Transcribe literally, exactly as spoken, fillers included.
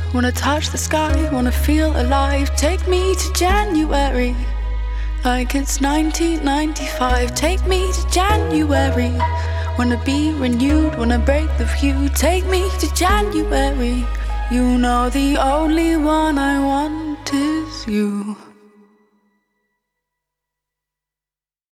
Wanna touch the sky, wanna feel alive. Take me to January, like it's nineteen ninety-five. Take me to January, wanna be renewed, wanna break the view. Take me to January, you know the only one I want is you.